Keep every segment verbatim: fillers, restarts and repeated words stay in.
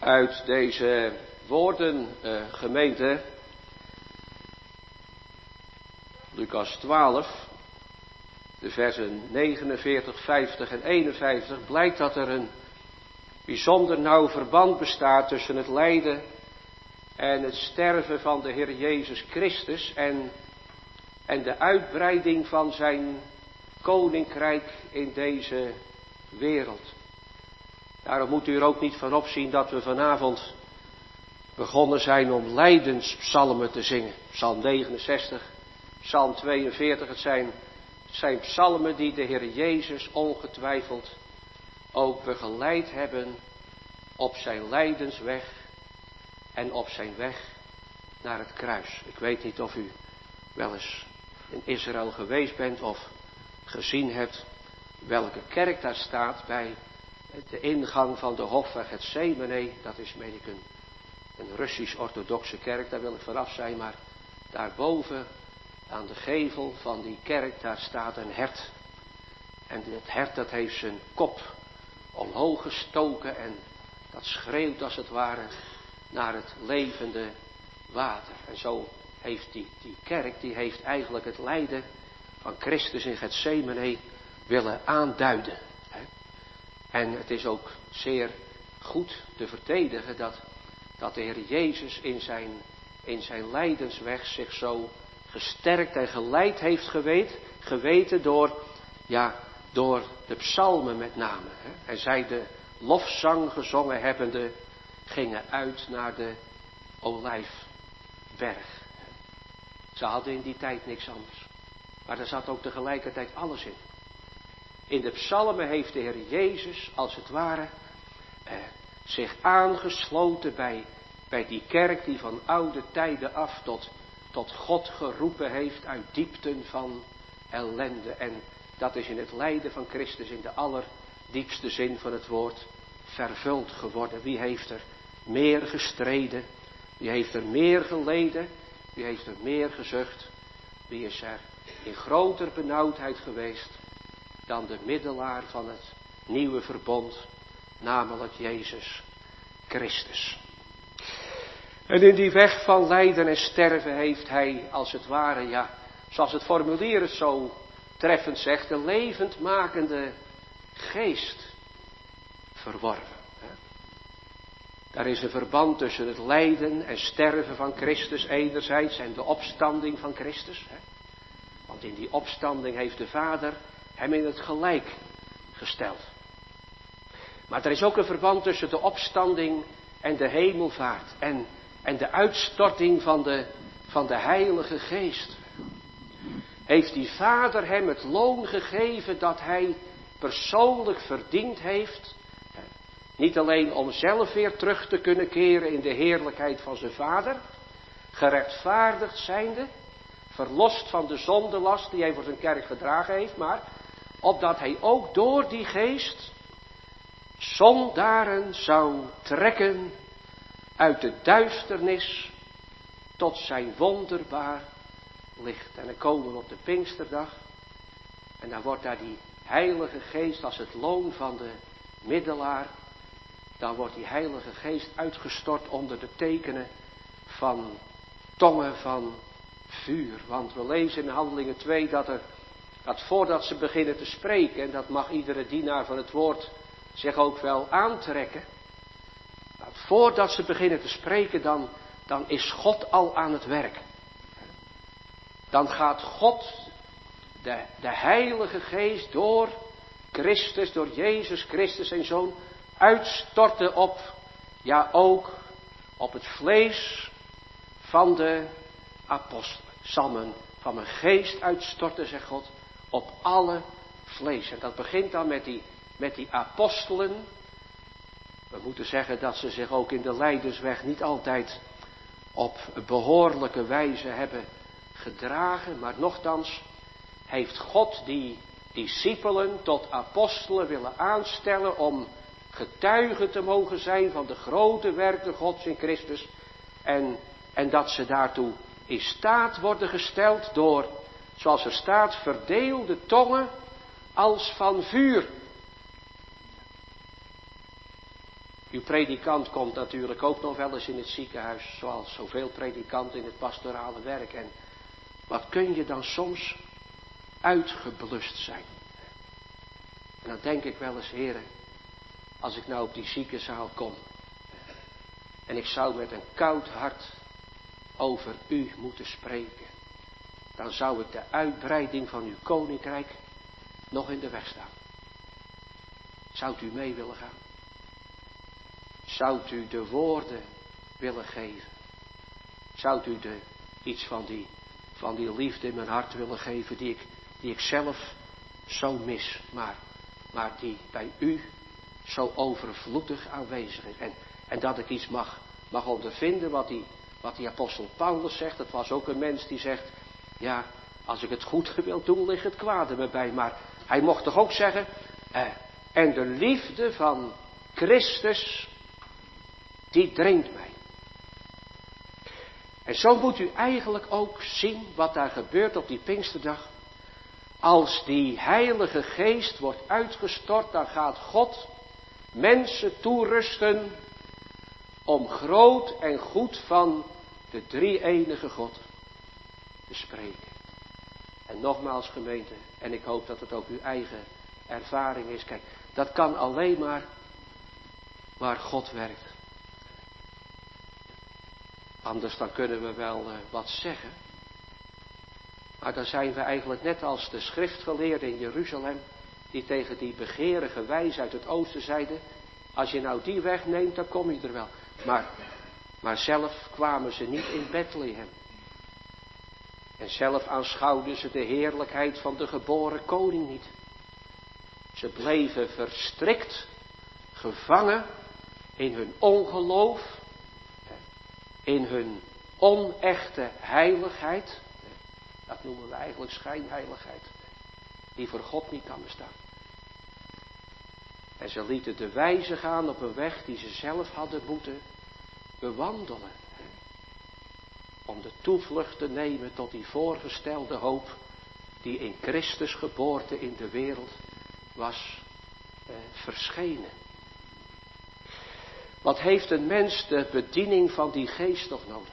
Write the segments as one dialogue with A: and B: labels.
A: uit deze woorden, uh, gemeente, Lucas twaalf, de versen negenenveertig, vijftig en eenenvijftig, blijkt dat er een bijzonder nauw verband bestaat tussen het lijden en het sterven van de Heer Jezus Christus en, en de uitbreiding van zijn koninkrijk in deze wereld. Daarom moet u er ook niet van opzien dat we vanavond begonnen zijn om lijdenspsalmen te zingen. Psalm negenenzestig, Psalm tweeënveertig, het zijn, het zijn psalmen die de Heer Jezus ongetwijfeld ook begeleid hebben op zijn lijdensweg en op zijn weg naar het kruis. Ik weet niet of u wel eens in Israël geweest bent of gezien hebt welke kerk daar staat bij de ingang van de hof van Gethsemane. Dat is, meen ik, een, een Russisch-orthodoxe kerk, daar wil ik vanaf zijn, maar daarboven aan de gevel van die kerk, daar staat een hert. En dat hert, dat heeft zijn kop omhoog gestoken en dat schreeuwt als het ware naar het levende water. En zo heeft die, die kerk, die heeft eigenlijk het lijden van Christus in Gethsemane willen aanduiden. Hè? En het is ook zeer goed te verdedigen dat, dat de Heer Jezus in zijn, in zijn lijdensweg zich zo gesterkt en geleid heeft geweten, geweten door, ja, door de psalmen met name. Hè? En zij de lofzang gezongen hebbende gingen uit naar de Olijfberg. Ze hadden in die tijd niks anders. Maar er zat ook tegelijkertijd alles in. In de psalmen heeft de Heer Jezus als het ware eh, zich aangesloten bij, bij die kerk die van oude tijden af tot, tot God geroepen heeft uit diepten van ellende. En dat is in het lijden van Christus in de allerdiepste zin van het woord vervuld geworden. Wie heeft er meer gestreden? Wie heeft er meer geleden? Wie heeft er meer gezucht? Wie is er in groter benauwdheid geweest dan de middelaar van het nieuwe verbond, namelijk Jezus Christus. En in die weg van lijden en sterven heeft hij als het ware, ja, zoals het formulier het zo treffend zegt, de levendmakende geest verworven. Daar is een verband tussen het lijden en sterven van Christus enerzijds en de opstanding van Christus. Want in die opstanding heeft de Vader hem in het gelijk gesteld. Maar er is ook een verband tussen de opstanding en de hemelvaart en, en de uitstorting van de, van de Heilige Geest. Heeft die Vader hem het loon gegeven dat hij persoonlijk verdiend heeft? Niet alleen om zelf weer terug te kunnen keren in de heerlijkheid van zijn Vader, gerechtvaardigd zijnde, verlost van de zondelast die hij voor zijn kerk gedragen heeft, maar opdat hij ook door die geest zondaren zou trekken uit de duisternis tot zijn wonderbaar licht. En dan komen we op de Pinksterdag en dan wordt daar die Heilige Geest als het loon van de middelaar, dan wordt die Heilige Geest uitgestort onder de tekenen van tongen van vuur. Want we lezen in Handelingen twee dat er, dat voordat ze beginnen te spreken, en dat mag iedere dienaar van het woord zich ook wel aantrekken, dat voordat ze beginnen te spreken, dan, dan is God al aan het werk. Dan gaat God, de, de Heilige Geest, door Christus, door Jezus Christus zijn Zoon, uitstorten op, ja ook op het vlees van de apostelen. Zal men van mijn geest uitstorten, zegt God, op alle vlees. En dat begint dan met die, met die apostelen. We moeten zeggen dat ze zich ook in de lijdensweg niet altijd op behoorlijke wijze hebben gedragen. Maar nochtans heeft God die discipelen tot apostelen willen aanstellen om getuigen te mogen zijn van de grote werken Gods in Christus. En, en dat ze daartoe in staat worden gesteld door, zoals er staat, verdeelde tongen als van vuur. Uw predikant komt natuurlijk ook nog wel eens in het ziekenhuis, zoals zoveel predikanten in het pastorale werk. En wat kun je dan soms uitgeblust zijn. En dan denk ik wel eens, heren, als ik nou op die ziekenzaal kom en ik zou met een koud hart over u moeten spreken, dan zou ik de uitbreiding van uw koninkrijk nog in de weg staan. Zoudt u mee willen gaan? Zoudt u de woorden willen geven? Zoudt u de, iets van die, van die liefde in mijn hart willen geven die ik, die ik zelf zo mis, maar, maar die bij u zo overvloedig aanwezig is. En, en dat ik iets mag, mag ondervinden wat die, wat die apostel Paulus zegt. Dat was ook een mens die zegt, ja, als ik het goed wil doen, ligt het kwade me bij. Maar hij mocht toch ook zeggen, eh, en de liefde van Christus, die dringt mij. En zo moet u eigenlijk ook zien wat daar gebeurt op die Pinksterdag. Als die Heilige Geest wordt uitgestort, dan gaat God mensen toerusten om groot en goed van de drie-enige God te spreken. En nogmaals gemeente, en ik hoop dat het ook uw eigen ervaring is. Kijk, dat kan alleen maar waar God werkt. Anders dan kunnen we wel uh, wat zeggen. Maar dan zijn we eigenlijk net als de schriftgeleerden in Jeruzalem, die tegen die begeerige wijzen uit het oosten zeiden, als je nou die wegneemt, dan kom je er wel. Maar, maar zelf kwamen ze niet in Bethlehem. En zelf aanschouwden ze de heerlijkheid van de geboren koning niet. Ze bleven verstrikt, gevangen in hun ongeloof, in hun onechte heiligheid. Dat noemen we eigenlijk schijnheiligheid, die voor God niet kan bestaan. En ze lieten de wijze gaan op een weg die ze zelf hadden moeten bewandelen. Om de toevlucht te nemen tot die voorgestelde hoop die in Christus geboorte in de wereld was eh, verschenen. Wat heeft een mens de bediening van die geest nog nodig?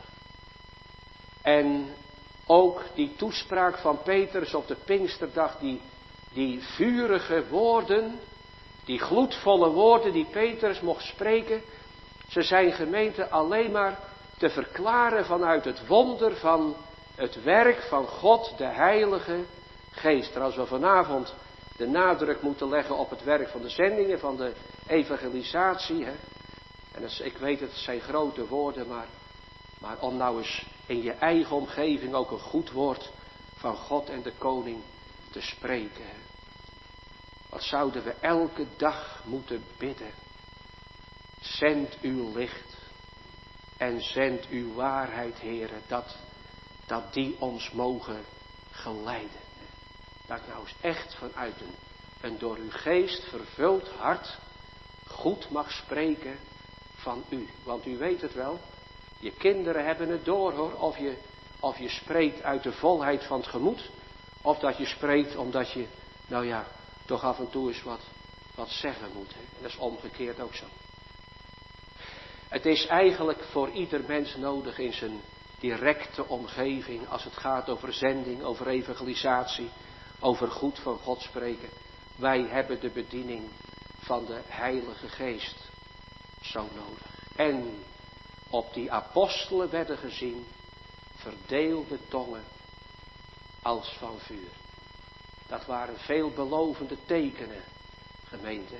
A: En ook die toespraak van Petrus op de Pinksterdag, die, die vurige woorden, die gloedvolle woorden die Petrus mocht spreken, ze zijn gemeente alleen maar te verklaren vanuit het wonder van het werk van God, de Heilige Geest. En als we vanavond de nadruk moeten leggen op het werk van de zendingen, van de evangelisatie, hè, en dat is, ik weet het zijn grote woorden, maar, maar om nou eens in je eigen omgeving ook een goed woord van God en de koning te spreken. Hè. Wat zouden we elke dag moeten bidden? Zend uw licht en zend uw waarheid, Heere, dat, dat die ons mogen geleiden. Dat ik nou eens echt vanuit een, een door uw geest vervuld hart goed mag spreken van u. Want u weet het wel, je kinderen hebben het door hoor, of je, of je spreekt uit de volheid van het gemoed, of dat je spreekt omdat je, nou ja, toch af en toe eens wat, wat zeggen moet. Hè? En dat is omgekeerd ook zo. Het is eigenlijk voor ieder mens nodig in zijn directe omgeving, als het gaat over zending, over evangelisatie, over goed van God spreken. Wij hebben de bediening van de Heilige Geest zo nodig. En op die apostelen werden gezien verdeelde tongen als van vuur. Dat waren veelbelovende tekenen, gemeente.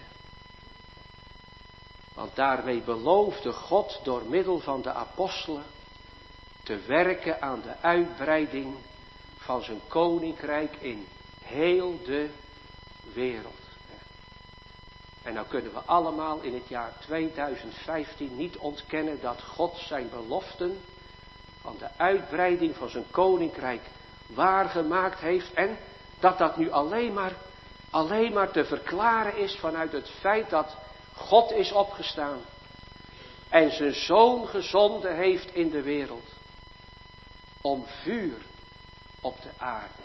A: Want daarmee beloofde God door middel van de apostelen te werken aan de uitbreiding van zijn koninkrijk in heel de wereld. En nou kunnen we allemaal in het jaar tweeduizend vijftien niet ontkennen dat God zijn beloften van de uitbreiding van zijn koninkrijk waargemaakt heeft. En dat dat nu alleen maar, alleen maar te verklaren is vanuit het feit dat God is opgestaan en zijn zoon gezonden heeft in de wereld om vuur op de aarde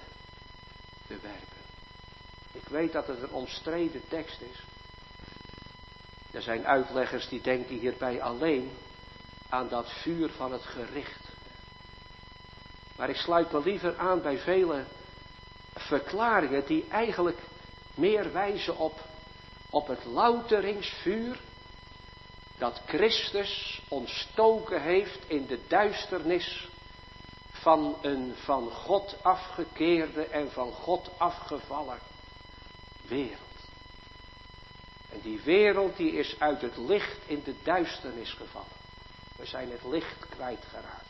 A: te werpen. Ik weet dat het een omstreden tekst is. Er zijn uitleggers die denken hierbij alleen aan dat vuur van het gericht. Maar ik sluit me liever aan bij vele verklaringen die eigenlijk meer wijzen op, op het louteringsvuur dat Christus ontstoken heeft in de duisternis van een van God afgekeerde en van God afgevallen wereld. En die wereld die is uit het licht in de duisternis gevallen. We zijn het licht kwijtgeraakt.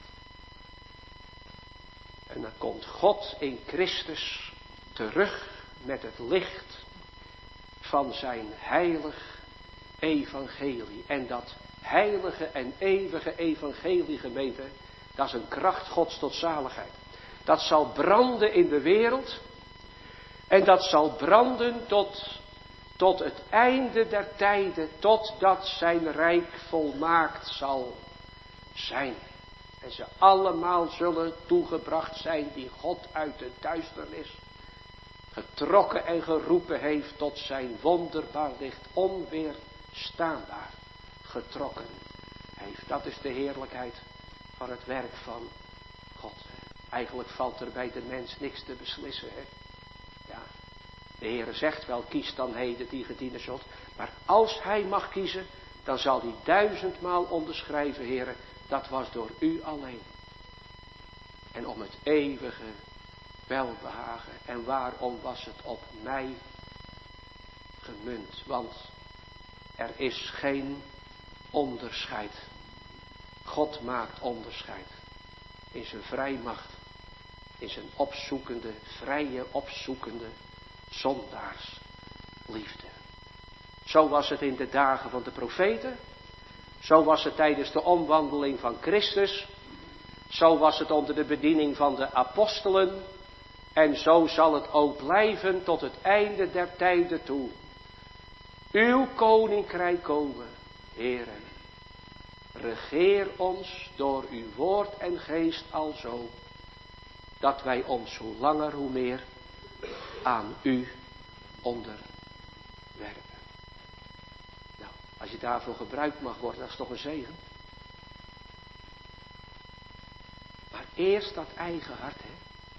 A: En dan komt God in Christus terug met het licht van zijn heilig evangelie. En dat heilige en eeuwige evangelie, gemeente, dat is een kracht Gods tot zaligheid. Dat zal branden in de wereld. En dat zal branden tot, tot het einde der tijden. Totdat zijn rijk volmaakt zal zijn. En ze allemaal zullen toegebracht zijn die God uit de duisternis getrokken en geroepen heeft tot zijn wonderbaar licht, onweerstaanbaar getrokken heeft. Dat is de heerlijkheid van het werk van God. Eigenlijk valt er bij de mens niks te beslissen. Hè? Ja, de Heere zegt wel, kies dan heden die ge dienen zult. Maar als hij mag kiezen, dan zal hij duizendmaal onderschrijven, Heere, dat was door u alleen. En om het eeuwige welbehagen. En waarom was het op mij gemunt? Want er is geen onderscheid. God maakt onderscheid. In zijn vrijmacht. In zijn opzoekende, vrije opzoekende zondaarsliefde. Zo was het in de dagen van de profeten. Zo was het tijdens de omwandeling van Christus. Zo was het onder de bediening van de apostelen. En zo zal het ook blijven tot het einde der tijden toe. Uw koninkrijk komen, Heere. Regeer ons door uw woord en geest alzo. Dat wij ons hoe langer hoe meer aan u onderwerpen. Nou, als je daarvoor gebruikt mag worden, dat is toch een zegen. Maar eerst dat eigen hart, hè.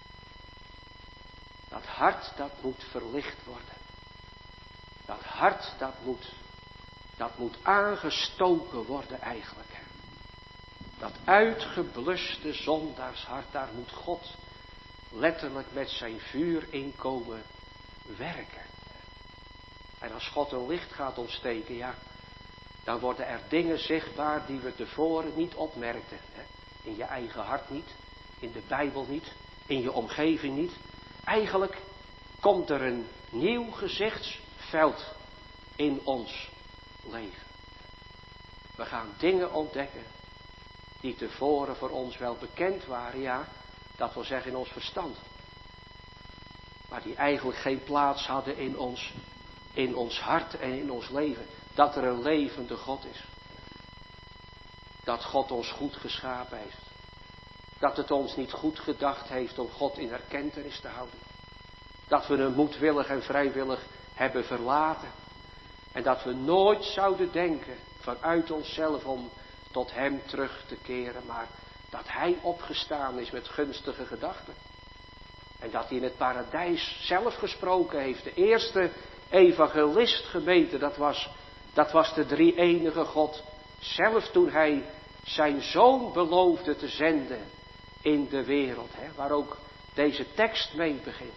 A: Dat hart, dat moet verlicht worden. Dat hart, dat moet, dat moet aangestoken worden eigenlijk. Hè. Dat uitgebluste zondaarshart, daar moet God letterlijk met zijn vuur in komen werken. En als God een licht gaat ontsteken, ja, dan worden er dingen zichtbaar die we tevoren niet opmerkten. Hè. In je eigen hart niet, in de Bijbel niet, in je omgeving niet. Eigenlijk komt er een nieuw gezichtsveld in ons leven. We gaan dingen ontdekken die tevoren voor ons wel bekend waren, ja, dat wil zeggen in ons verstand. Maar die eigenlijk geen plaats hadden in ons, in ons hart en in ons leven. Dat er een levende God is. Dat God ons goed geschapen heeft. Dat het ons niet goed gedacht heeft om God in erkentenis te houden. Dat we hem moedwillig en vrijwillig hebben verlaten. En dat we nooit zouden denken vanuit onszelf om tot hem terug te keren. Maar dat hij opgestaan is met gunstige gedachten. En dat hij in het paradijs zelf gesproken heeft. De eerste evangelist, gemeente, dat was, dat was de drie-enige God. Zelf toen hij zijn zoon beloofde te zenden in de wereld. Hè, waar ook deze tekst mee begint.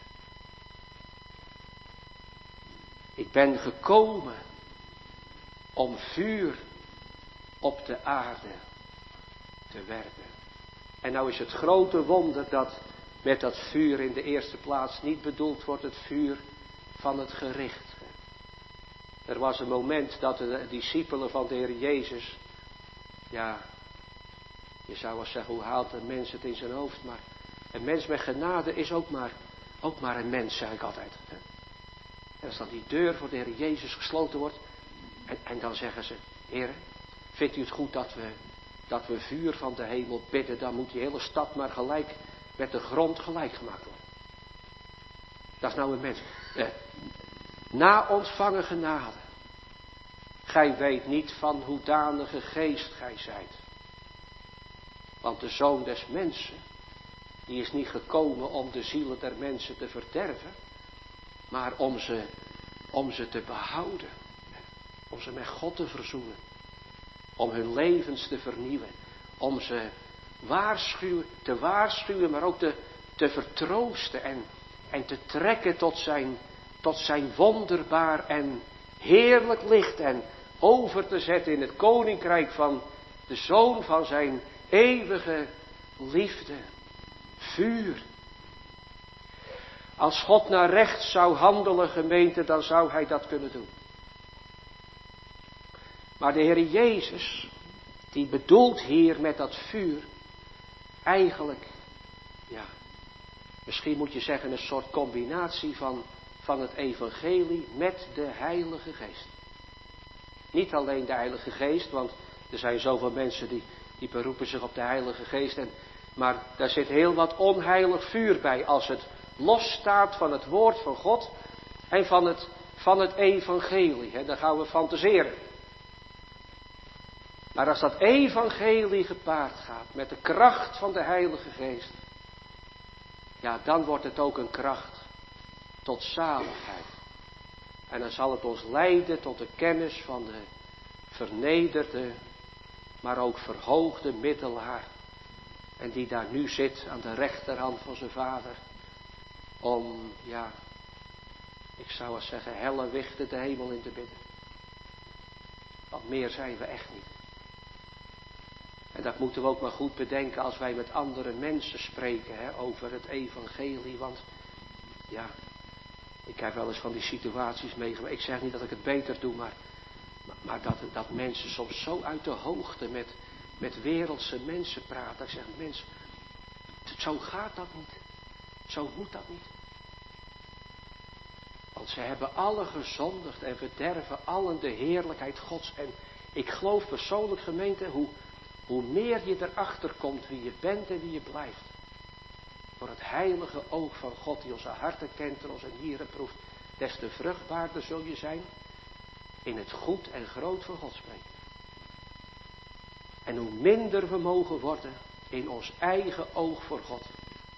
A: Ik ben gekomen om vuur op de aarde te werpen. En nou is het grote wonder dat met dat vuur in de eerste plaats niet bedoeld wordt het vuur van het gericht. Er was een moment dat de discipelen van de Heer Jezus, ja, je zou wel zeggen, hoe haalt een mens het in zijn hoofd, maar een mens met genade is ook maar, ook maar een mens, zeg ik altijd. Hè? En als dan die deur voor de Heer Jezus gesloten wordt, en, en dan zeggen ze, Heer, vindt u het goed dat we, dat we vuur van de hemel bidden, dan moet die hele stad maar gelijk met de grond gelijk gemaakt worden. Dat is nou een mens. Eh, na ontvangen genade gij weet niet van hoedanige geest gij zijt. Want de Zoon des Mensen, die is niet gekomen om de zielen der mensen te verderven, maar om ze, om ze te behouden. Om ze met God te verzoenen. Om hun levens te vernieuwen. Om ze waarschuwen, te waarschuwen, maar ook te, te vertroosten en, en te trekken tot zijn, tot zijn wonderbaar en heerlijk licht. En over te zetten in het koninkrijk van de Zoon van zijn eeuwige liefde. Vuur. Als God naar rechts zou handelen, gemeente, dan zou hij dat kunnen doen. Maar de Heer Jezus, die bedoelt hier met dat vuur, eigenlijk, ja, misschien moet je zeggen een soort combinatie van, van het evangelie met de Heilige Geest. Niet alleen de Heilige Geest, want er zijn zoveel mensen die, die beroepen zich op de Heilige Geest. En, maar daar zit heel wat onheilig vuur bij als het losstaat van het woord van God en van het, van het evangelie. Hè, dan gaan we fantaseren. Maar als dat evangelie gepaard gaat met de kracht van de Heilige Geest, ja, dan wordt het ook een kracht tot zaligheid. En dan zal het ons leiden tot de kennis van de vernederde, maar ook verhoogde middelaar. En die daar nu zit aan de rechterhand van zijn vader. Om, ja, ik zou eens zeggen, helle wichten de hemel in te bidden. Want meer zijn we echt niet. En dat moeten we ook maar goed bedenken als wij met andere mensen spreken, hè, over het evangelie. Want, ja, ik heb wel eens van die situaties meegemaakt. Ik zeg niet dat ik het beter doe, maar, maar, maar dat, dat mensen soms zo uit de hoogte met, met wereldse mensen praten. Ik zeg, mens, zo gaat dat niet. Zo moet dat niet. Want ze hebben alle gezondigd en verderven allen de heerlijkheid Gods. En ik geloof persoonlijk, gemeente, hoe, hoe meer je erachter komt wie je bent en wie je blijft. Voor het heilige oog van God die onze harten kent en onze nieren proeft, des te vruchtbaarder zul je zijn in het goed en groot van God spreken. En hoe minder we mogen worden in ons eigen oog voor God,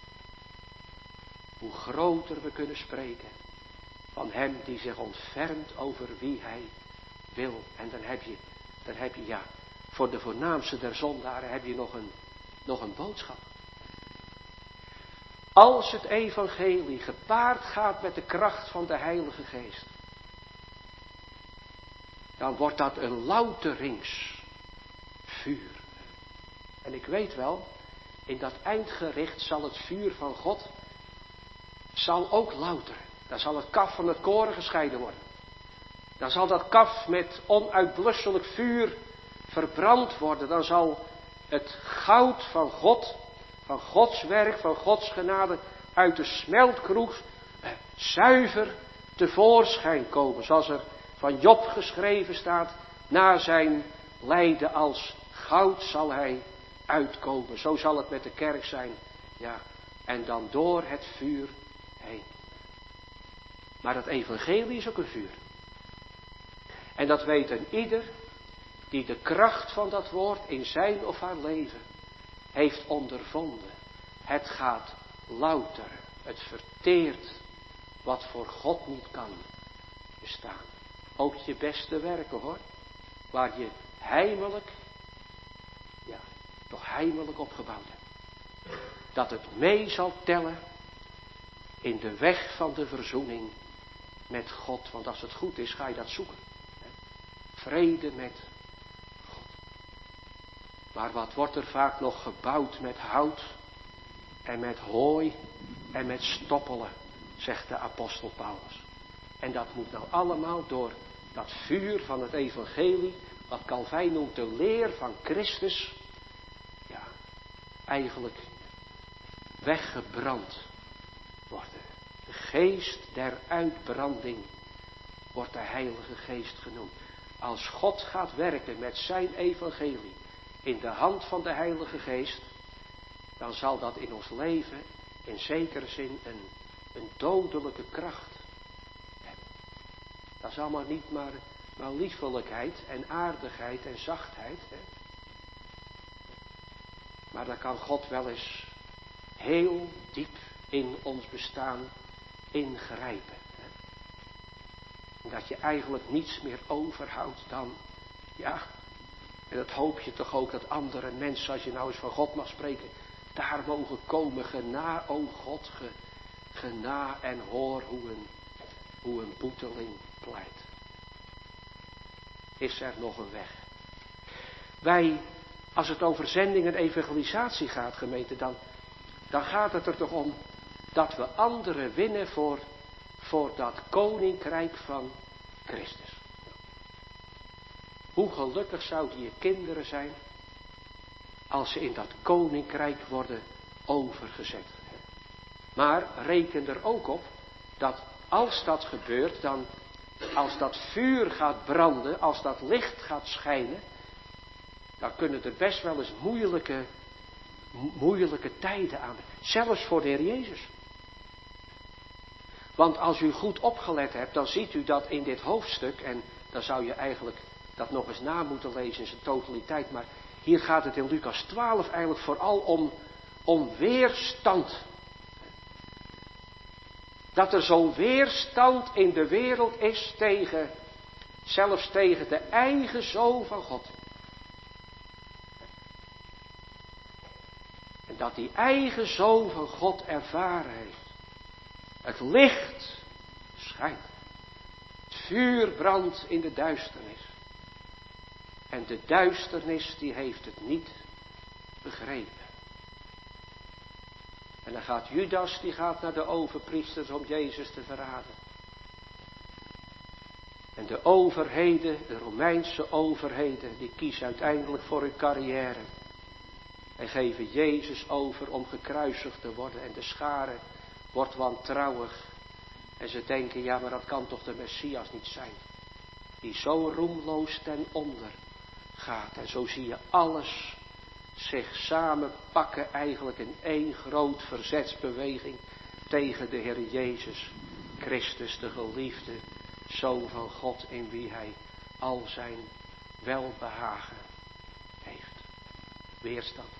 A: hoe groter we kunnen spreken van hem die zich ontfermt over wie hij wil. En dan heb je, dan heb je, ja, voor de voornaamste der zondaren heb je nog een, nog een boodschap. Als het evangelie gepaard gaat met de kracht van de Heilige Geest, dan wordt dat een louteringsvuur. En ik weet wel, in dat eindgericht zal het vuur van God, zal ook louteren. Dan zal het kaf van het koren gescheiden worden. Dan zal dat kaf met onuitblusselijk vuur verbrand worden. Dan zal het goud van God, van Gods werk, van Gods genade, uit de smeltkroes eh, zuiver tevoorschijn komen. Zoals er van Job geschreven staat, na zijn lijden als goud zal hij uitkomen. Zo zal het met de kerk zijn. Ja, en dan door het vuur heen. Maar dat evangelie is ook een vuur. En dat weet een ieder die de kracht van dat woord in zijn of haar leven heeft ondervonden. Het gaat louteren. Het verteert wat voor God niet kan bestaan. Ook je beste werken, hoor. Waar je heimelijk, ja, toch heimelijk opgebouwd hebt. Dat het mee zal tellen in de weg van de verzoening met God. Want als het goed is, ga je dat zoeken. Vrede met God. Maar wat wordt er vaak nog gebouwd met hout en met hooi en met stoppelen, zegt de apostel Paulus. En dat moet nou allemaal door dat vuur van het evangelie, wat Calvijn noemt de leer van Christus, ja, eigenlijk weggebrand worden. De geest der uitbranding wordt de Heilige Geest genoemd. Als God gaat werken met zijn evangelie in de hand van de Heilige Geest, dan zal dat in ons leven in zekere zin een, een dodelijke kracht hebben. Dat zal maar niet maar wel liefelijkheid en aardigheid en zachtheid. Hè? Maar daar kan God wel eens heel diep in ons bestaan ingrijpen. Hè? Dat je eigenlijk niets meer overhoudt dan, ja, en dat hoop je toch ook dat andere mensen, als je nou eens van God mag spreken, daar mogen komen. Gena, o God, ge, gena en hoor hoe een, hoe een boeteling pleit. Is er nog een weg? Wij, als het over zending en evangelisatie gaat, gemeente, dan, dan gaat het er toch om dat we anderen winnen voor, voor dat koninkrijk van Christus. Hoe gelukkig zouden je kinderen zijn als ze in dat koninkrijk worden overgezet. Maar reken er ook op dat als dat gebeurt, dan als dat vuur gaat branden, als dat licht gaat schijnen, dan kunnen er best wel eens moeilijke, moeilijke tijden aan. Zelfs voor de Heer Jezus. Want als u goed opgelet hebt, dan ziet u dat in dit hoofdstuk, en dan zou je eigenlijk dat nog eens na moeten lezen in zijn totaliteit, maar hier gaat het in Lucas twaalf eigenlijk vooral om, om weerstand. Dat er zo'n weerstand in de wereld is tegen, zelfs tegen de eigen Zoon van God. En dat die eigen Zoon van God ervaren heeft. Het licht schijnt. Het vuur brandt in de duisternis. En de duisternis die heeft het niet begrepen. En dan gaat Judas, die gaat naar de overpriesters om Jezus te verraden. En de overheden, de Romeinse overheden, die kiezen uiteindelijk voor hun carrière. En geven Jezus over om gekruisigd te worden. En de schare wordt wantrouwig. En ze denken, ja, maar dat kan toch de Messias niet zijn. Die zo roemloos ten onder gaat. En zo zie je alles zich samenpakken eigenlijk in één groot verzetsbeweging tegen de Heer Jezus Christus, de geliefde Zoon van God, in wie hij al zijn welbehagen heeft. Weerstand.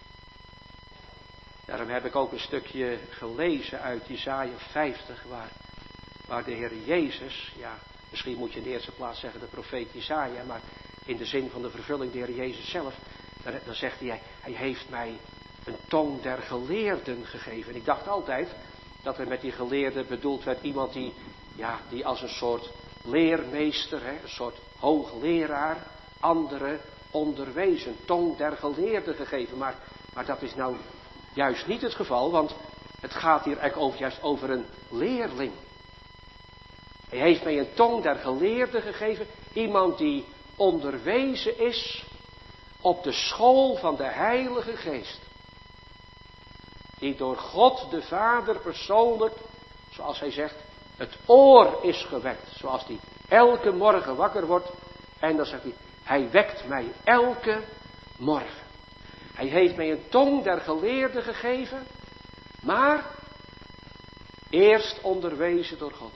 A: Daarom heb ik ook een stukje gelezen uit Jesaja vijftig, waar, waar de Heer Jezus, ja, misschien moet je in de eerste plaats zeggen de profeet Jesaja, maar in de zin van de vervulling de Heer Jezus zelf, dan, dan zegt hij, hij heeft mij een tong der geleerden gegeven. En ik dacht altijd dat er met die geleerde bedoeld werd iemand die, ja, die als een soort leermeester, hè, een soort hoogleraar, anderen onderwees, een tong der geleerden gegeven. Maar, maar dat is nou juist niet het geval, want het gaat hier eigenlijk over, juist over een leerling. Hij heeft mij een tong der geleerden gegeven, iemand die onderwezen is op de school van de Heilige Geest. Die door God de Vader persoonlijk, zoals hij zegt, het oor is gewekt. Zoals hij elke morgen wakker wordt. En dan zegt hij, hij wekt mij elke morgen. Hij heeft mij een tong der geleerden gegeven. Maar eerst onderwezen door God.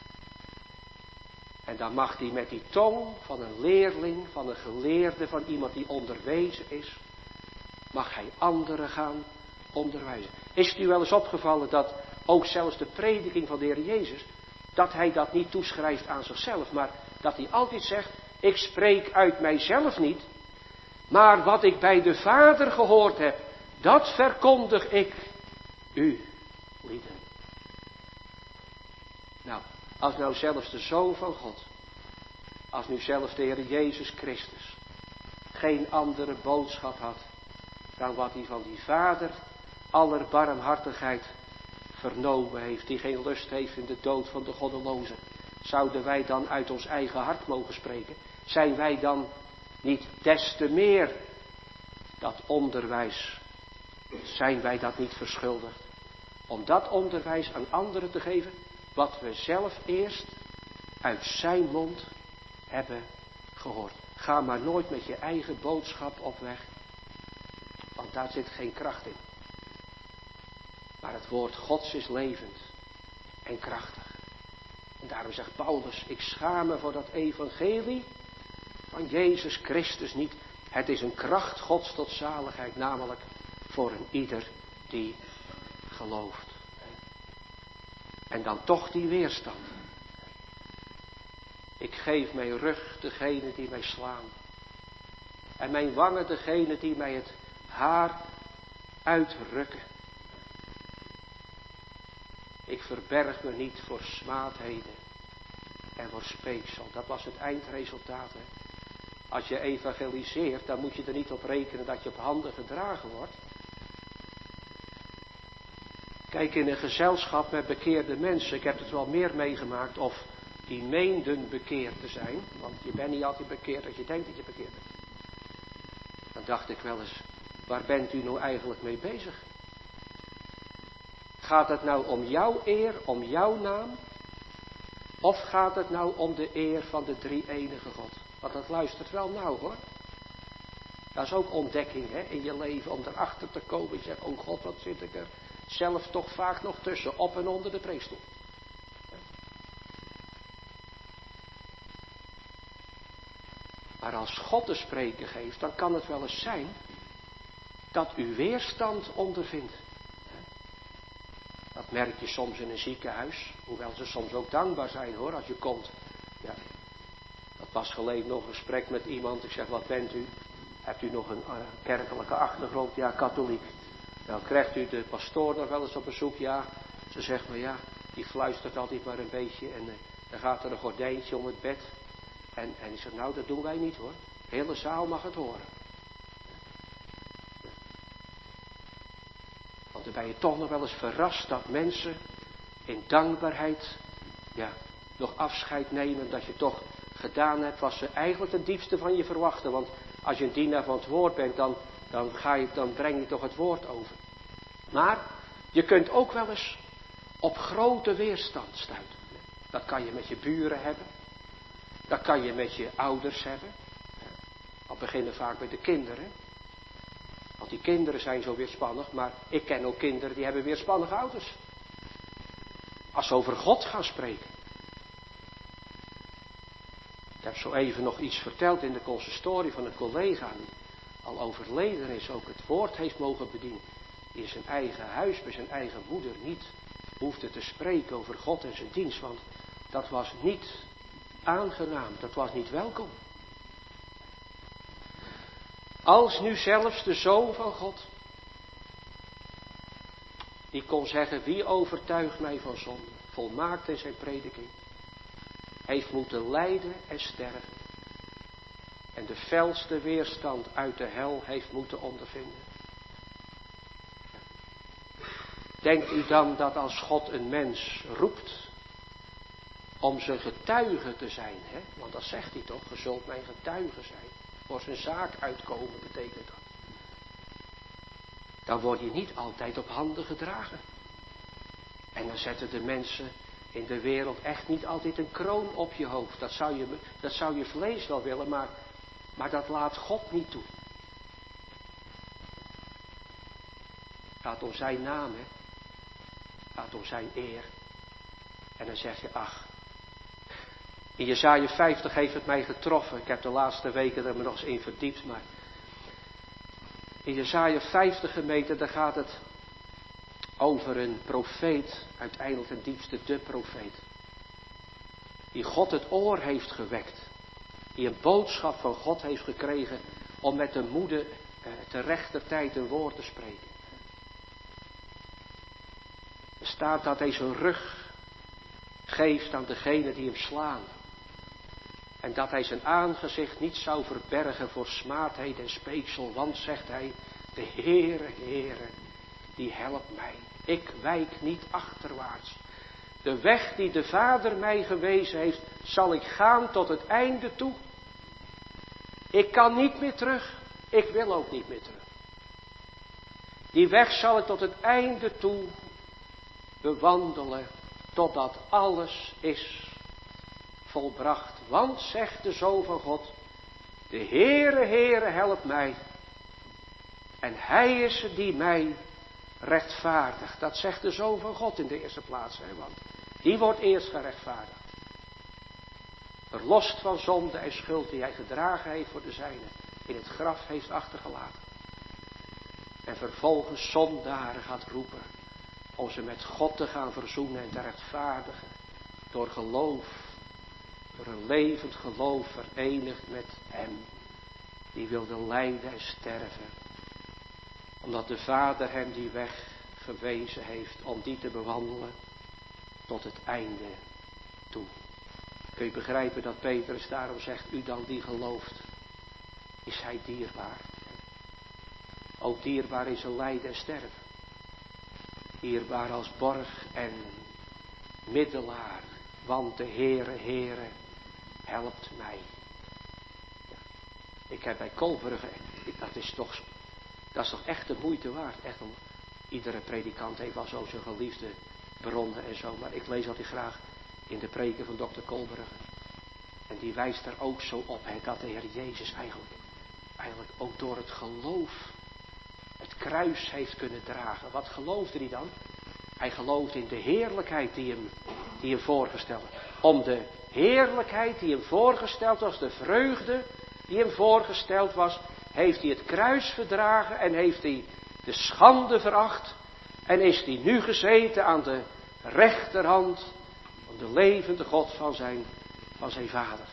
A: En dan mag hij met die tong van een leerling, van een geleerde, van iemand die onderwezen is, mag hij anderen gaan onderwijzen. Is het u wel eens opgevallen dat ook zelfs de prediking van de Heer Jezus, dat hij dat niet toeschrijft aan zichzelf, maar dat hij altijd zegt, ik spreek uit mijzelf niet, maar wat ik bij de Vader gehoord heb, dat verkondig ik u, lieden. Nou, als nou zelfs de Zoon van God, als nu zelfs de Heer Jezus Christus geen andere boodschap had dan wat hij van die Vader aller barmhartigheid vernomen heeft, die geen lust heeft in de dood van de goddelozen, zouden wij dan uit ons eigen hart mogen spreken? Zijn wij dan niet des te meer dat onderwijs, zijn wij dat niet verschuldigd om dat onderwijs aan anderen te geven, wat we zelf eerst uit zijn mond hebben gehoord. Ga maar nooit met je eigen boodschap op weg, want daar zit geen kracht in. Maar het woord Gods is levend en krachtig. En daarom zegt Paulus, ik schaam me voor dat evangelie van Jezus Christus niet. Het is een kracht Gods tot zaligheid, namelijk voor een ieder die gelooft. En dan toch die weerstand. Ik geef mijn rug degene die mij slaan. En mijn wangen degene die mij het haar uitrukken. Ik verberg me niet voor smaadheden en voor speeksel. Dat was het eindresultaat. Hè? Als je evangeliseert, dan moet je er niet op rekenen dat je op handen gedragen wordt. Kijk, in een gezelschap met bekeerde mensen, ik heb het wel meer meegemaakt, of die meenden bekeerd te zijn, want je bent niet altijd bekeerd als je denkt dat je bekeerd bent. Dan dacht ik wel eens, waar bent u nou eigenlijk mee bezig? Gaat het nou om jouw eer, om jouw naam? Of gaat het nou om de eer van de drie-enige God? Want dat luistert wel nauw hoor. Dat is ook ontdekking hè, in je leven, om erachter te komen. Je zegt, oh God, wat zit ik er zelf toch vaak nog tussen, op en onder de preekstoel. Maar als God te spreken geeft, dan kan het wel eens zijn dat u weerstand ondervindt. Dat merk je soms in een ziekenhuis, hoewel ze soms ook dankbaar zijn hoor, als je komt. Ja. Dat was geleden nog een gesprek met iemand, ik zeg, wat bent u? Hebt u nog een uh, kerkelijke achtergrond? Ja, katholiek. Nou, krijgt u de pastoor nog wel eens op bezoek? Ja. Ze zegt, maar ja, die fluistert altijd maar een beetje en uh, dan gaat er een gordijntje om het bed. En, en ik zeg, nou, dat doen wij niet hoor. De hele zaal mag het horen. Want dan ben je toch nog wel eens verrast dat mensen in dankbaarheid, ja, nog afscheid nemen. Dat je toch gedaan hebt wat ze eigenlijk het diepste van je verwachten. Want als je een dienaar van het woord bent, dan, dan, ga je, dan breng je toch het woord over. Maar je kunt ook wel eens op grote weerstand stuiten. Dat kan je met je buren hebben. Dat kan je met je ouders hebben. Al beginnen vaak met de kinderen. Want die kinderen zijn zo weerspannig, maar ik ken ook kinderen die hebben weerspannige ouders. Als ze over God gaan spreken. Ik heb zo even nog iets verteld in de consistorie van een collega die al overleden is, ook het woord heeft mogen bedienen. Die in zijn eigen huis bij zijn eigen moeder niet hoefde te spreken over God en zijn dienst, want dat was niet aangenaam, dat was niet welkom. Als nu zelfs de Zoon van God, die kon zeggen, wie overtuigt mij van zonde, volmaakt in zijn prediking, heeft moeten lijden en sterven. En de felste weerstand uit de hel heeft moeten ondervinden. Denkt u dan dat als God een mens roept om zijn getuige te zijn, hè? Want dat zegt hij toch, je zult mijn getuige zijn. Voor zijn zaak uitkomen betekent dat. Dan word je niet altijd op handen gedragen. En dan zetten de mensen in de wereld echt niet altijd een kroon op je hoofd. Dat zou je, dat zou je vlees wel willen, maar, maar dat laat God niet toe. Het gaat om zijn naam, hè. Het gaat om zijn eer. En dan zeg je, ach. In Jesaja vijftig heeft het mij getroffen. Ik heb de laatste weken er me nog eens in verdiept, maar in Jesaja vijftig gemeente, daar gaat het over een profeet, uiteindelijk ten diepste de profeet. Die God het oor heeft gewekt. Die een boodschap van God heeft gekregen om met de moede eh, te rechter tijd een woord te spreken. Er staat dat hij zijn rug geeft aan degene die hem slaan. En dat hij zijn aangezicht niet zou verbergen voor smaadheid en speeksel. Want, zegt hij, de Heere, Heere, die helpt mij. Ik wijk niet achterwaarts. De weg die de Vader mij gewezen heeft, zal ik gaan tot het einde toe. Ik kan niet meer terug. Ik wil ook niet meer terug. Die weg zal ik tot het einde toe bewandelen, totdat alles is volbracht. Want, zegt de Zoon van God, de Heere, Heere, helpt mij. En hij is het die mij rechtvaardigt. Dat zegt de Zoon van God in de eerste plaats. Hè, want die wordt eerst gerechtvaardigd. Verlost van zonde en schuld die hij gedragen heeft voor de zijnen. In het graf heeft achtergelaten. En vervolgens zondaren gaat roepen. Om ze met God te gaan verzoenen en te rechtvaardigen. Door geloof. Door een levend geloof verenigd met hem. Die wilde lijden en sterven. Omdat de Vader hem die weg gewezen heeft om die te bewandelen. Tot het einde toe. Kun je begrijpen dat Petrus daarom zegt, u dan die gelooft, is hij dierbaar. Ook dierbaar is een lijden en sterven. Dierbaar als borg en middelaar. Want de Heere, Heere, helpt mij. Ja. Ik heb bij Kolbergen, dat is toch, dat is toch echt de moeite waard. Echt om, iedere predikant heeft wel zo zijn geliefde bronnen en zo. Maar ik lees altijd graag in de preken van dokter Kolbergen. En die wijst er ook zo op, hè, dat de Heer Jezus eigenlijk, eigenlijk ook door het geloof het kruis heeft kunnen dragen. Wat geloofde hij dan? Hij geloofde in de heerlijkheid die hem, die hem voorgesteld was. Om de heerlijkheid die hem voorgesteld was, de vreugde die hem voorgesteld was, heeft hij het kruis verdragen en heeft hij de schande veracht. En is hij nu gezeten aan de rechterhand van de levende God van zijn, van zijn vader.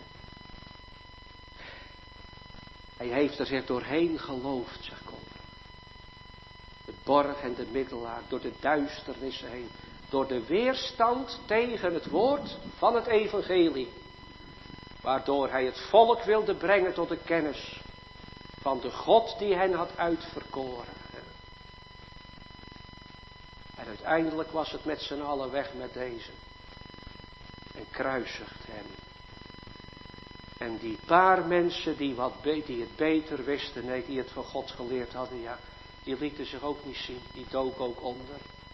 A: Hij heeft er zich doorheen geloofd, zegt God. De borg en de middelaar, door de duisternissen heen. Door de weerstand tegen het woord van het evangelie. Waardoor hij het volk wilde brengen tot de kennis van de God die hen had uitverkoren. En uiteindelijk was het met z'n allen weg met deze. En kruisigt hem. En die paar mensen die, wat be- die het beter wisten, nee, die het van God geleerd hadden, ja, die lieten zich ook niet zien. Die doken ook onder.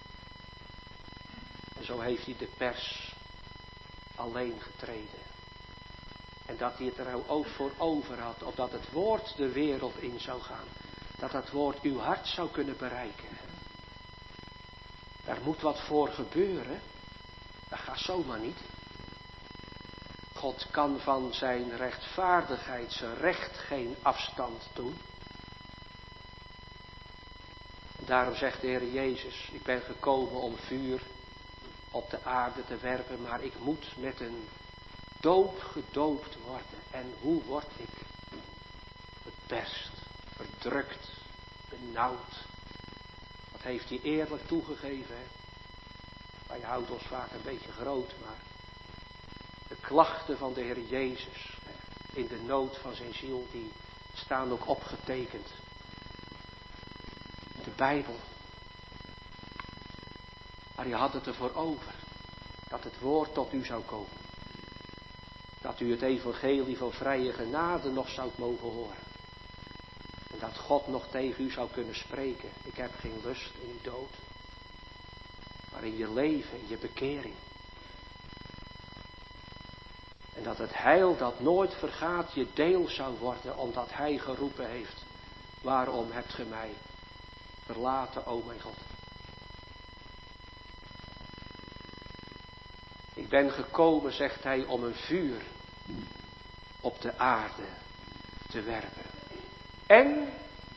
A: En zo heeft hij de pers alleen getreden. En dat hij het er ook voor over had, opdat het woord de wereld in zou gaan. Dat dat woord uw hart zou kunnen bereiken. Daar moet wat voor gebeuren. Dat gaat zomaar niet. God kan van zijn rechtvaardigheid, zijn recht geen afstand doen. Daarom zegt de Heer Jezus, ik ben gekomen om vuur op de aarde te werpen, maar ik moet met een doop gedoopt worden. En hoe word ik? Beperst, verdrukt, benauwd. Dat heeft hij eerlijk toegegeven. Hè? Wij houden ons vaak een beetje groot, maar de klachten van de Heer Jezus in de nood van zijn ziel, die staan ook opgetekend in de Bijbel. Maar je had het ervoor over dat het woord tot u zou komen. Dat u het evangelie van vrije genade nog zou mogen horen. En dat God nog tegen u zou kunnen spreken. Ik heb geen lust in uw dood. Maar in je leven, in je bekering. En dat het heil dat nooit vergaat je deel zou worden, omdat hij geroepen heeft. Waarom hebt ge mij verlaten, o mijn God? Ik ben gekomen, zegt hij, om een vuur op de aarde te werpen. En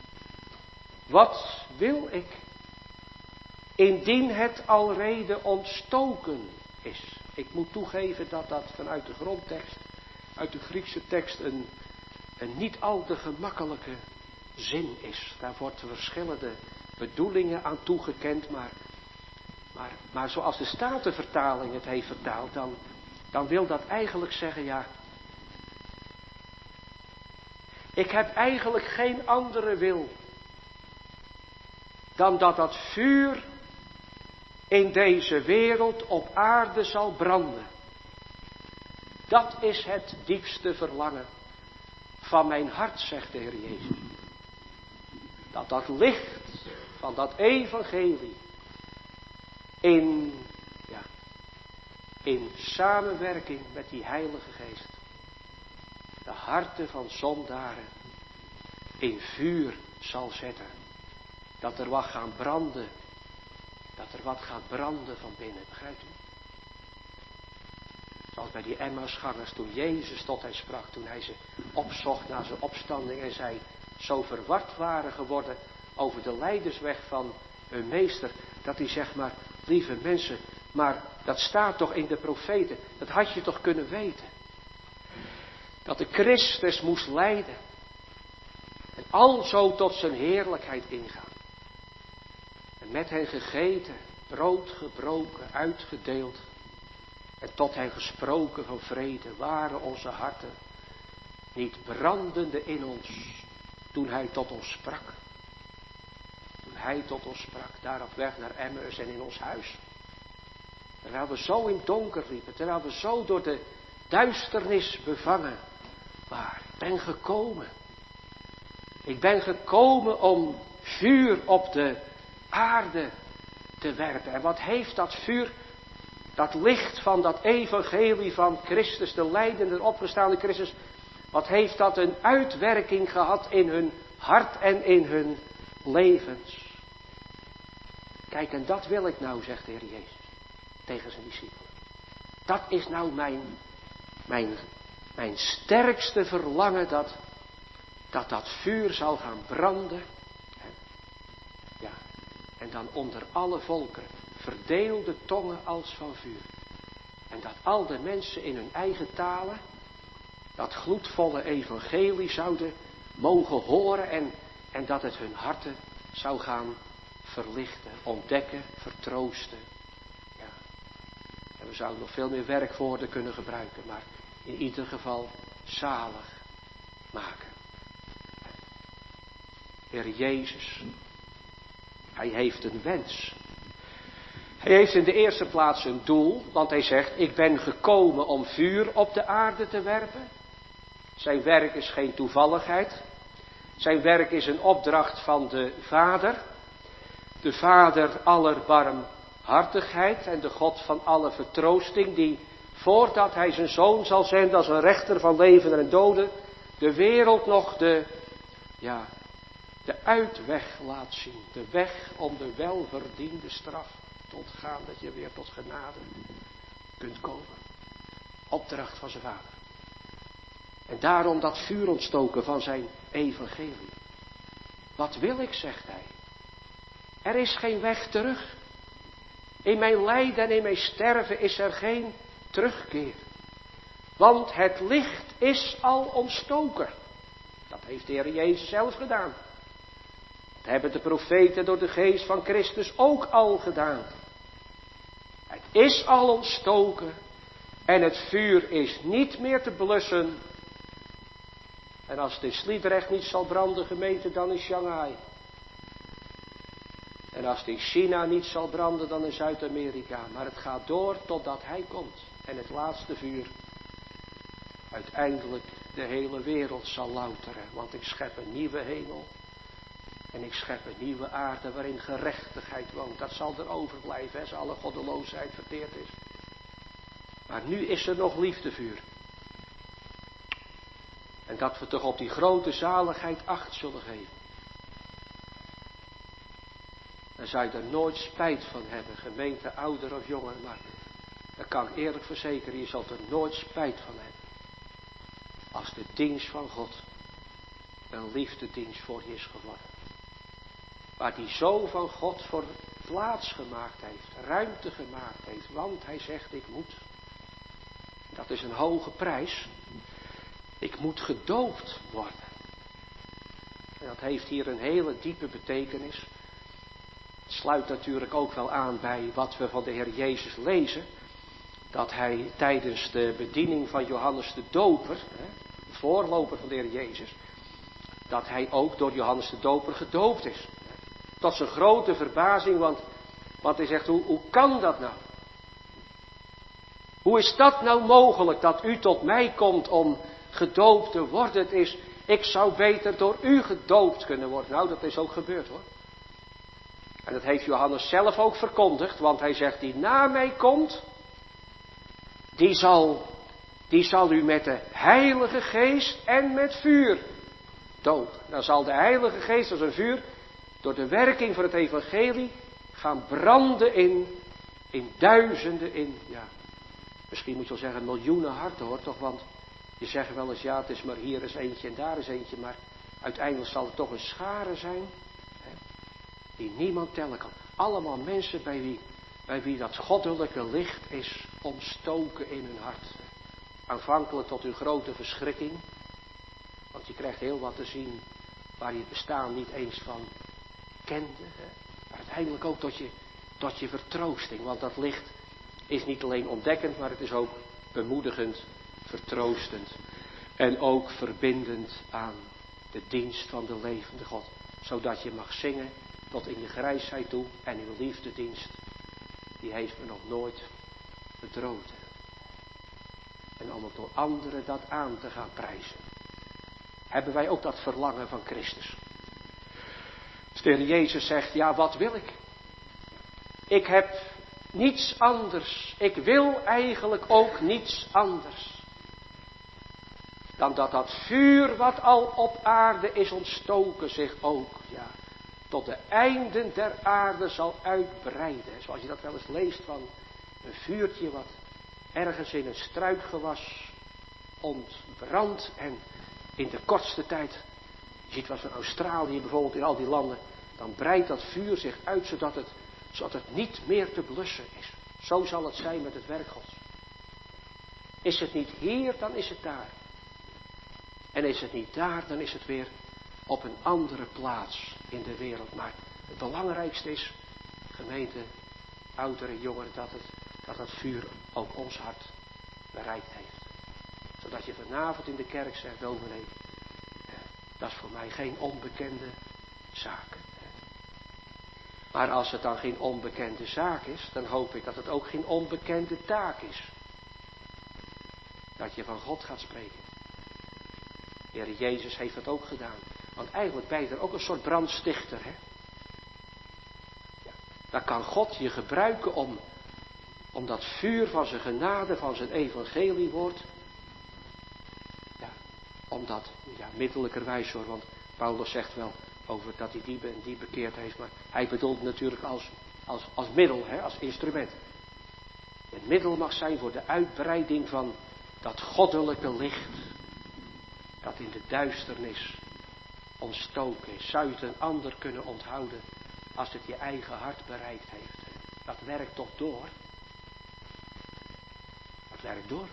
A: wat wil ik? Indien het alrede ontstoken is. Ik moet toegeven dat dat vanuit de grondtekst, uit de Griekse tekst, een, een niet al te gemakkelijke zin is. Daar wordt verschillende bedoelingen aan toegekend, maar, maar, maar zoals de Statenvertaling het heeft vertaald, dan, dan wil dat eigenlijk zeggen, ja, ik heb eigenlijk geen andere wil dan dat dat vuur in deze wereld op aarde zal branden. Dat is het diepste verlangen van mijn hart, zegt de Heer Jezus. Dat dat licht van dat evangelie in, ja, in samenwerking met die Heilige Geest de harten van zondaren in vuur zal zetten. Dat er wat gaat branden. Dat er wat gaat branden van binnen, begrijpt u? Zoals bij die Emmausgangers toen Jezus tot hen sprak. Toen hij ze opzocht na zijn opstanding. En zij zo verward waren geworden over de leidersweg van hun meester. Dat hij zegt maar, lieve mensen, maar dat staat toch in de profeten. Dat had je toch kunnen weten. Dat de Christus moest lijden. En alzo tot zijn heerlijkheid ingaan. En met hen gegeten, brood gebroken, uitgedeeld. En tot hen gesproken van vrede, waren onze harten niet brandende in ons, toen hij tot ons sprak. Toen hij tot ons sprak, daar op weg naar Emmaus en in ons huis. Terwijl we zo in het donker liepen, terwijl we zo door de duisternis bevangen waren. Ik ben gekomen. Ik ben gekomen om vuur op de aarde te werpen. En wat heeft dat vuur, dat licht van dat evangelie van Christus, de lijdende opgestaande Christus, wat heeft dat een uitwerking gehad in hun hart en in hun levens. Kijk, en dat wil ik nou, zegt de Heer Jezus tegen zijn discipelen. Dat is nou mijn, mijn, mijn sterkste verlangen, dat, dat dat vuur zal gaan branden. Ja, en dan onder alle volkeren, verdeelde tongen als van vuur. En dat al de mensen in hun eigen talen dat gloedvolle evangelie zouden mogen horen en, en dat het hun harten zou gaan verlichten, ontdekken, vertroosten. Ja. En we zouden nog veel meer werkwoorden kunnen gebruiken, maar in ieder geval zalig maken. Heer Jezus, hij heeft een wens. Hij heeft in de eerste plaats een doel, want hij zegt, ik ben gekomen om vuur op de aarde te werpen. Zijn werk is geen toevalligheid. Zijn werk is een opdracht van de Vader. De Vader aller barmhartigheid en de God van alle vertroosting, die voordat hij zijn zoon zal zenden als een rechter van leven en doden, de wereld nog de, ja, de uitweg laat zien. De weg om de welverdiende straf te ontgaan, dat je weer tot genade kunt komen. Opdracht van zijn Vader. En daarom dat vuur ontstoken van zijn evangelie. Wat wil ik, zegt hij. Er is geen weg terug. In mijn lijden en in mijn sterven is er geen terugkeer. Want het licht is al ontstoken. Dat heeft de Heer Jezus zelf gedaan. Dat hebben de profeten door de geest van Christus ook al gedaan. Het is al ontstoken. En het vuur is niet meer te blussen. En als het in Sliedrecht niet zal branden, gemeente, dan in Shanghai. En als het in China niet zal branden, dan in Zuid-Amerika. Maar het gaat door totdat hij komt. En het laatste vuur uiteindelijk de hele wereld zal louteren. Want ik schep een nieuwe hemel. En ik schep een nieuwe aarde waarin gerechtigheid woont. Dat zal er overblijven, als alle goddeloosheid verteerd is. Maar nu is er nog liefdevuur. En dat we toch op die grote zaligheid acht zullen geven. Dan zou je er nooit spijt van hebben, gemeente, ouder of jonger. Maar dat kan ik eerlijk verzekeren, je zult er nooit spijt van hebben. Als de dienst van God een liefdedienst voor je is geworden. Waar die zo van God voor plaats gemaakt heeft, ruimte gemaakt heeft. Want hij zegt, ik moet. Dat is een hoge prijs. Ik moet gedoopt worden. En dat heeft hier een hele diepe betekenis. Het sluit natuurlijk ook wel aan bij wat we van de Heer Jezus lezen. Dat hij tijdens de bediening van Johannes de Doper, de voorloper van de Heer Jezus, dat hij ook door Johannes de Doper gedoopt is. Tot zijn grote verbazing, want, want hij zegt, hoe, hoe kan dat nou? Hoe is dat nou mogelijk dat u tot mij komt om gedoopt te worden? Het is, ik zou beter door u gedoopt kunnen worden. Nou, dat is ook gebeurd hoor. En dat heeft Johannes zelf ook verkondigd, want hij zegt, die na mij komt, die zal, die zal u met de Heilige Geest en met vuur dopen. Dan zal de Heilige Geest als een vuur, door de werking van het evangelie, gaan branden in, in duizenden, in, ja, Misschien moet je wel zeggen miljoenen harten hoor, toch? Want je zegt wel eens, ja, het is maar hier is eentje en daar is eentje. Maar uiteindelijk zal het toch een schare zijn, hè, die niemand tellen kan. Allemaal mensen bij wie, bij wie dat goddelijke licht is ontstoken in hun hart. Aanvankelijk tot hun grote verschrikking. Want je krijgt heel wat te zien waar je het bestaan niet eens van kende. Hè. Maar uiteindelijk ook tot je, tot je vertroosting. Want dat licht is niet alleen ontdekkend, maar het is ook bemoedigend, vertroostend. En ook verbindend aan de dienst van de levende God. Zodat je mag zingen tot in je grijsheid toe. En uw liefdedienst, die heeft me nog nooit bedrogen. En om het door anderen dat aan te gaan prijzen. Hebben wij ook dat verlangen van Christus. Als de Heer Jezus zegt, ja wat wil ik? Ik heb niets anders. Ik wil eigenlijk ook niets anders. Dan dat dat vuur wat al op aarde is ontstoken zich ook, ja, tot de einden der aarde zal uitbreiden. Zoals je dat wel eens leest van een vuurtje wat ergens in een struikgewas ontbrandt en in de kortste tijd, je ziet wat van Australië bijvoorbeeld in al die landen, dan breidt dat vuur zich uit zodat het, zodat het niet meer te blussen is. Zo zal het zijn met het werk Gods. Is het niet hier, dan is het daar. En is het niet daar, dan is het weer op een andere plaats in de wereld. Maar het belangrijkste is, gemeente, ouderen, jongeren, dat het, dat het vuur ook ons hart bereikt heeft. Zodat je vanavond in de kerk zegt, dominee, dat is voor mij geen onbekende zaak. Maar als het dan geen onbekende zaak is, dan hoop ik dat het ook geen onbekende taak is. Dat je van God gaat spreken. De Heer Jezus heeft dat ook gedaan. Want eigenlijk ben je er ook een soort brandstichter. Hè? Ja, dan kan God je gebruiken om, om dat vuur van zijn genade, van zijn evangeliewoord. Ja, om dat, ja, middelijkerwijs hoor. Want Paulus zegt wel over dat hij die en die bekeerd heeft. Maar hij bedoelt natuurlijk als, als, als middel, hè, als instrument. Het middel mag zijn voor de uitbreiding van dat goddelijke licht. Dat in de duisternis ontstoken is. Zou je het een ander kunnen onthouden als het je eigen hart bereikt heeft? Dat werkt toch door? Dat werkt door.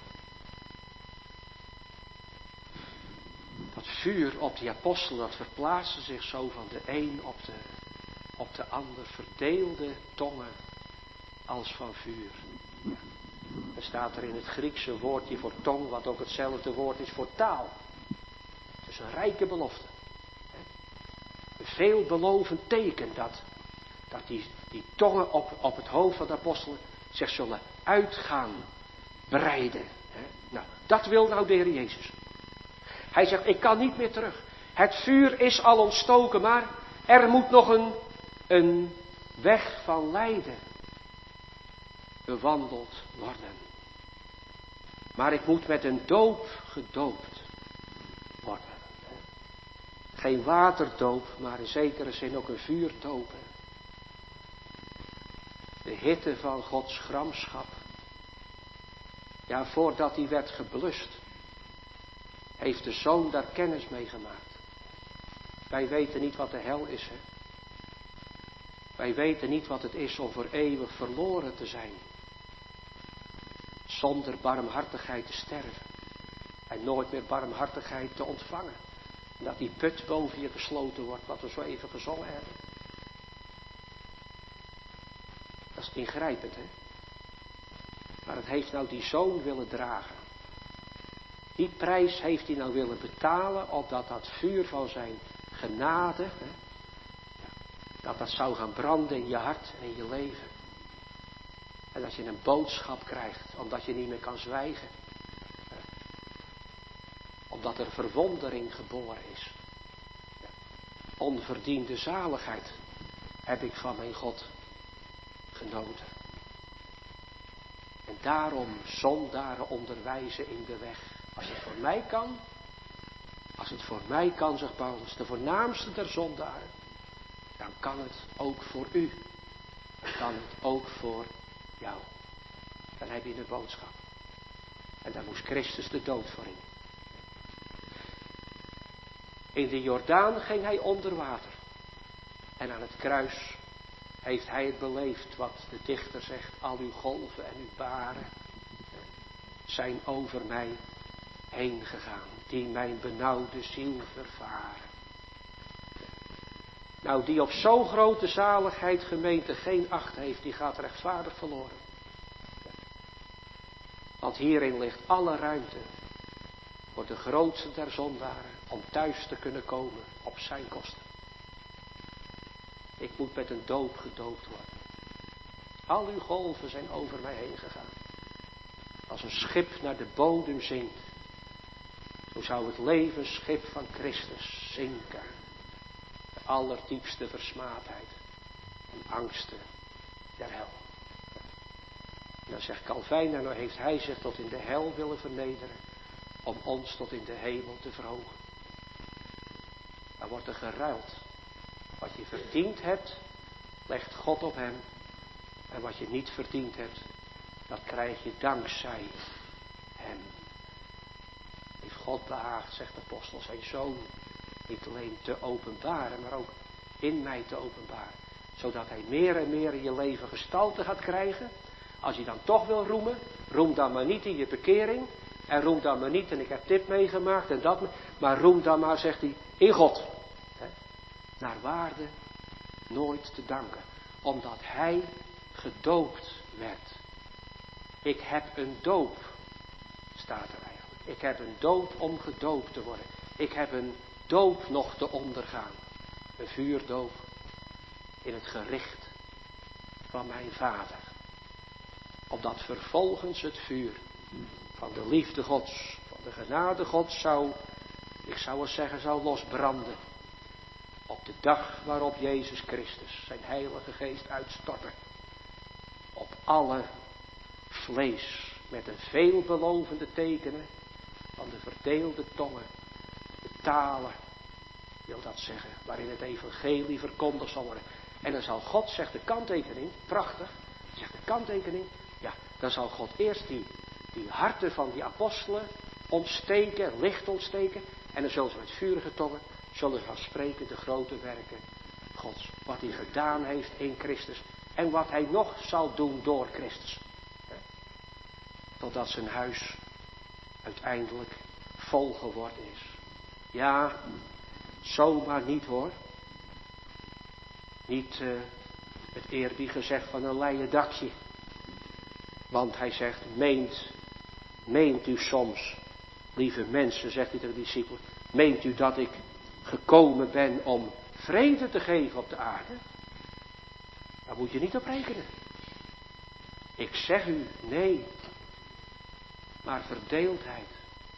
A: Dat vuur op die apostelen, dat verplaatste zich zo van de een op de, op de ander. Verdeelde tongen als van vuur. Er staat er in het Griekse woordje voor tong, wat ook hetzelfde woord is voor taal. Het is een rijke belofte. Een veelbelovend teken dat, dat die, die tongen op, op het hoofd van de apostelen zich zullen uitgaan breiden. Nou, dat wil nou de Heer Jezus. Hij zegt, ik kan niet meer terug. Het vuur is al ontstoken, maar er moet nog een, een weg van lijden bewandeld worden. Maar ik moet met een doop gedoopt worden. Geen waterdoop, maar in zekere zin ook een vuurdoop. De hitte van Gods gramschap. Ja, voordat die werd geblust, heeft de Zoon daar kennis mee gemaakt. Wij weten niet wat de hel is, hè. Wij weten niet wat het is om voor eeuwig verloren te zijn. Zonder barmhartigheid te sterven. En nooit meer barmhartigheid te ontvangen. Dat die put boven je gesloten wordt, wat we zo even gezongen hebben. Dat is ingrijpend, hè. Maar het heeft nou die Zoon willen dragen. Die prijs heeft hij nou willen betalen, opdat dat vuur van zijn genade, hè, dat dat zou gaan branden in je hart en in je leven. En dat je een boodschap krijgt, omdat je niet meer kan zwijgen. Omdat er verwondering geboren is. Onverdiende zaligheid heb ik van mijn God genoten. En daarom zondaren onderwijzen in de weg. Als het voor mij kan, als het voor mij kan, zegt Paulus, de voornaamste der zondaren, dan kan het ook voor u. Dan kan het ook voor jou. Dan heb je een boodschap. En daar moest Christus de dood voor in. In de Jordaan ging hij onder water. En aan het kruis heeft hij het beleefd wat de dichter zegt. Al uw golven en uw baren zijn over mij heen gegaan. Die mijn benauwde ziel vervaren. Nou, die op zo'n grote zaligheid gemeente geen acht heeft, die gaat rechtvaardig verloren. Want hierin ligt alle ruimte voor de grootste der zondaren om thuis te kunnen komen op zijn kosten. Ik moet met een doop gedoopt worden. Al uw golven zijn over mij heen gegaan. Als een schip naar de bodem zinkt, zo zou het levensschip van Christus zinken. De allerdiepste versmaadheid en angsten der hel. En dan zegt Calvijn, en nou heeft hij zich tot in de hel willen vernederen, om ons tot in de hemel te verhogen. Dan wordt er geruild. Wat je verdiend hebt, legt God op hem. En wat je niet verdiend hebt, dat krijg je dankzij hem. Heeft God behaagd, zegt de apostel, zijn zoon niet alleen te openbaren, maar ook in mij te openbaren. Zodat hij meer en meer in je leven gestalte gaat krijgen. Als je dan toch wil roemen, roem dan maar niet in je bekering. En roem dan maar niet, en ik heb dit meegemaakt en dat, maar roem dan maar, zegt hij, in God. He? Naar waarde nooit te danken. Omdat hij gedoopt werd. Ik heb een doop, staat er eigenlijk. Ik heb een doop om gedoopt te worden. Ik heb een doop nog te ondergaan. Een vuurdoop in het gericht van mijn vader. Opdat vervolgens het vuur van de liefde Gods, van de genade Gods zou, ik zou eens zeggen, zou losbranden. Op de dag waarop Jezus Christus zijn heilige geest uitstortte. Op alle vlees met een veelbelovende tekenen van de verdeelde tongen, de talen, wil dat zeggen, waarin het evangelie verkondigd zal worden. En dan zal God, zegt de kanttekening, prachtig, zegt de kanttekening, ja, dan zal God eerst die, die harten van die apostelen ontsteken, licht ontsteken, en dan zullen ze met vurige tongen, zullen ze gaan spreken de grote werken Gods. Wat hij gedaan heeft in Christus en wat hij nog zal doen door Christus. Totdat zijn huis uiteindelijk vol geworden is. Ja, zomaar niet hoor. Niet uh, het eerbiedig gezegd van een leien dakje. Want hij zegt, meent, meent u soms, lieve mensen, zegt hij tegen de discipelen, meent u dat ik gekomen ben om vrede te geven op de aarde? Daar moet je niet op rekenen. Ik zeg u, nee, maar verdeeldheid.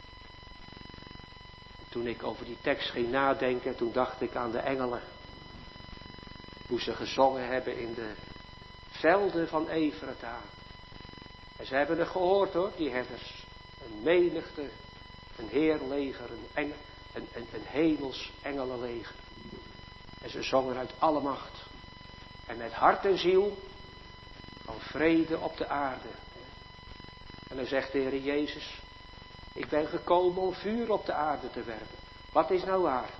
A: Toen ik over die tekst ging nadenken, toen dacht ik aan de engelen. Hoe ze gezongen hebben in de velden van Efrata. En ze hebben het gehoord hoor, die herders. Een menigte, een heerleger, een, engel, een, een, een hemels engelenleger. En ze zongen uit alle macht. En met hart en ziel van vrede op de aarde. En dan zegt de Heer Jezus, ik ben gekomen om vuur op de aarde te werpen. Wat is nou waar?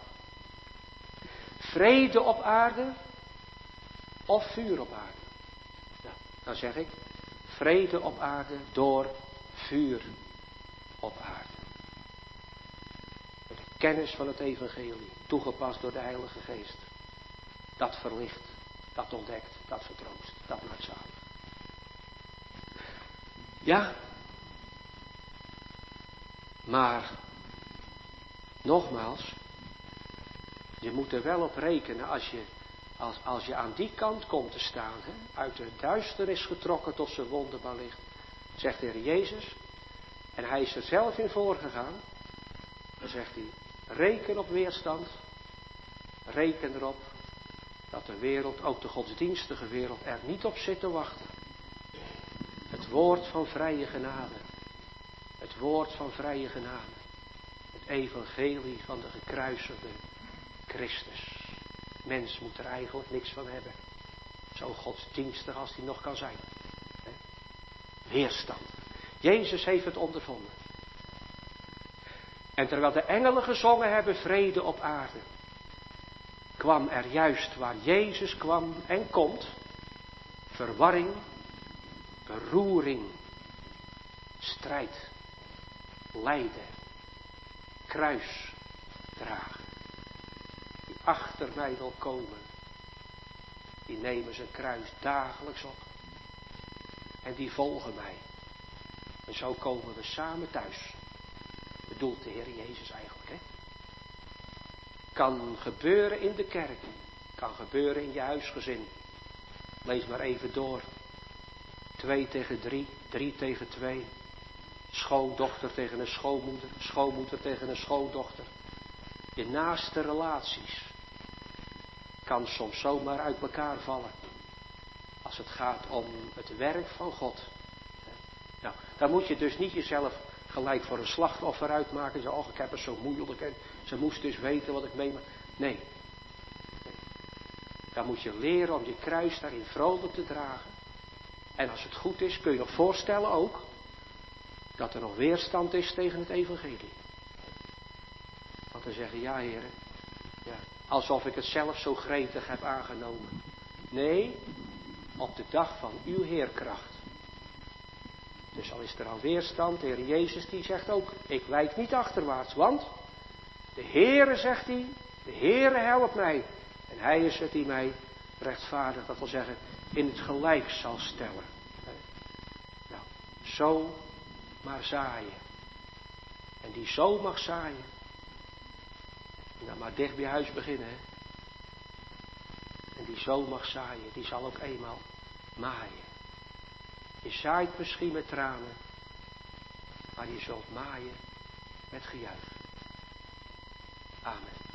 A: Vrede op aarde of vuur op aarde? Nou, dan zeg ik, vrede op aarde door vuur op aarde. Door de kennis van het evangelie, toegepast door de Heilige Geest. Dat verlicht, dat ontdekt, dat vertroost, dat maakt zalig. Ja, maar nogmaals, je moet er wel op rekenen als je, als, als je aan die kant komt te staan, hè, uit de duisternis getrokken tot zijn wonderbaar licht, zegt de Heer Jezus, en hij is er zelf in voorgegaan, dan zegt hij, reken op weerstand, reken erop dat de wereld, ook de godsdienstige wereld, er niet op zit te wachten. Het woord van vrije genade. Het woord van vrije genade. Het evangelie van de gekruisigde Christus. Mens moet er eigenlijk niks van hebben. Zo godsdienstig als hij nog kan zijn. He? Weerstand. Jezus heeft het ondervonden. En terwijl de engelen gezongen hebben vrede op aarde, kwam er juist waar Jezus kwam en komt, verwarring, beroering, strijd, lijden, kruis dragen. Die achter mij wil komen, die nemen zijn kruis dagelijks op. En die volgen mij. En zo komen we samen thuis. Bedoelt de Heer Jezus eigenlijk, hè? Kan gebeuren in de kerk. Kan gebeuren in je huisgezin. Lees maar even door. Twee tegen drie, drie tegen twee. Schoondochter tegen een schoonmoeder, schoonmoeder tegen een schoondochter. Je naaste relaties kan soms zomaar uit elkaar vallen. Als het gaat om het werk van God. Nou, dan moet je dus niet jezelf gelijk voor een slachtoffer uitmaken. En zeggen, oh, ik heb het zo moeilijk en ze moest dus weten wat ik meemaak. Nee. nee. Dan moet je leren om je kruis daarin vrolijk te dragen. En als het goed is, kun je nog voorstellen ook, dat er nog weerstand is tegen het evangelie. Want dan zeggen, ja heren, ja, alsof ik het zelf zo gretig heb aangenomen. Nee, op de dag van uw Heerkracht. Dus al is er al weerstand, de Heer Jezus die zegt ook, ik wijk niet achterwaarts, want de Heere, zegt hij, de Heere helpt mij. En hij is het die mij rechtvaardig, dat wil zeggen, in het gelijk zal stellen. Nou, zo maar zaaien. En die zo mag zaaien. En dan maar dicht bij huis beginnen, hè. En die zo mag zaaien, die zal ook eenmaal maaien. Je zaait misschien met tranen, maar je zult maaien met gejuich. Amen.